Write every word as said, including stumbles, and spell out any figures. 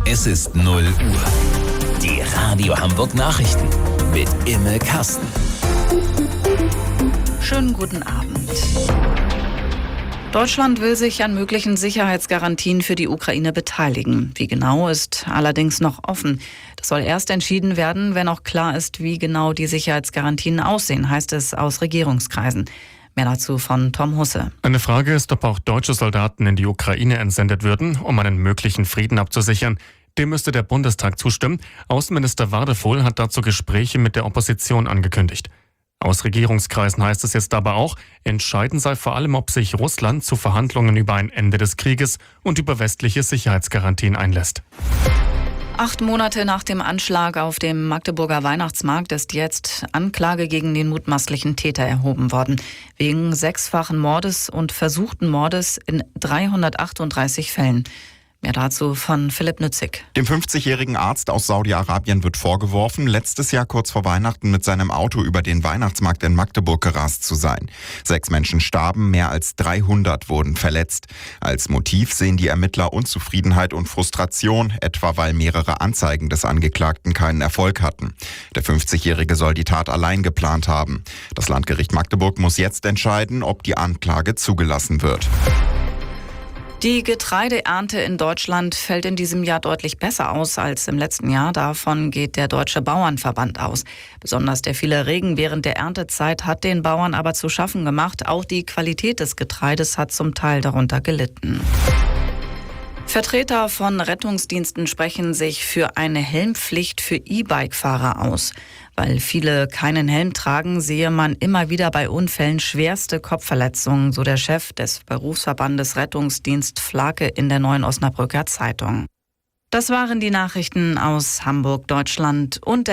Es ist null Uhr. Die Radio Hamburg Nachrichten mit Imme Kasten. Schönen guten Abend. Deutschland will sich an möglichen Sicherheitsgarantien für die Ukraine beteiligen. Wie genau, ist allerdings noch offen. Das soll erst entschieden werden, wenn auch klar ist, wie genau die Sicherheitsgarantien aussehen, heißt es aus Regierungskreisen. Mehr dazu von Tom Husse. Eine Frage ist, ob auch deutsche Soldaten in die Ukraine entsendet würden, um einen möglichen Frieden abzusichern. Dem müsste der Bundestag zustimmen. Außenminister Wadefuhl hat dazu Gespräche mit der Opposition angekündigt. Aus Regierungskreisen heißt es jetzt aber auch, entscheidend sei vor allem, ob sich Russland zu Verhandlungen über ein Ende des Krieges und über westliche Sicherheitsgarantien einlässt. Acht Monate nach dem Anschlag auf dem Magdeburger Weihnachtsmarkt ist jetzt Anklage gegen den mutmaßlichen Täter erhoben worden. Wegen sechsfachen Mordes und versuchten Mordes in dreihundertachtunddreißig Fällen. Mehr dazu von Philipp Nützig. Dem fünfzigjährigen Arzt aus Saudi-Arabien wird vorgeworfen, letztes Jahr kurz vor Weihnachten mit seinem Auto über den Weihnachtsmarkt in Magdeburg gerast zu sein. Sechs Menschen starben, mehr als dreihundert wurden verletzt. Als Motiv sehen die Ermittler Unzufriedenheit und Frustration, etwa weil mehrere Anzeigen des Angeklagten keinen Erfolg hatten. Der fünfzigjährige soll die Tat allein geplant haben. Das Landgericht Magdeburg muss jetzt entscheiden, ob die Anklage zugelassen wird. Die Getreideernte in Deutschland fällt in diesem Jahr deutlich besser aus als im letzten Jahr. Davon geht der Deutsche Bauernverband aus. Besonders der viele Regen während der Erntezeit hat den Bauern aber zu schaffen gemacht. Auch die Qualität des Getreides hat zum Teil darunter gelitten. Vertreter von Rettungsdiensten sprechen sich für eine Helmpflicht für E-Bike-Fahrer aus. Weil viele keinen Helm tragen, sehe man immer wieder bei Unfällen schwerste Kopfverletzungen, so der Chef des Berufsverbandes Rettungsdienst Flake in der Neuen Osnabrücker Zeitung. Das waren die Nachrichten aus Hamburg, Deutschland und